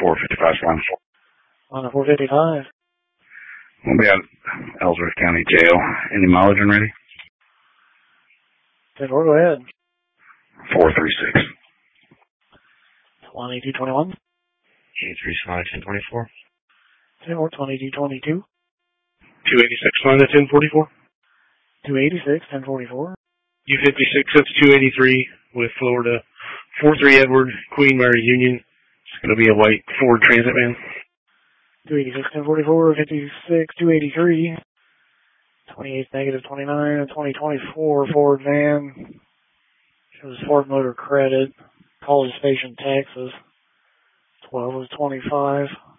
455 Spine. On the 455. We'll be at Ellsworth County Jail. Any mileage and ready? 10-4, go ahead. 436. 18221. 83 Smiley 1024. 10-4, 2222. 286 line at 1044. 286, 1044. U56, that's 283 with Florida. 43 Edward, Queen Mary Union. It's going to be a white Ford Transit van. 286, 1044, 56, 283. 28 negative 29, and 2024 Ford van. Shows Ford Motor Credit. College Station, Texas. 12 of 25.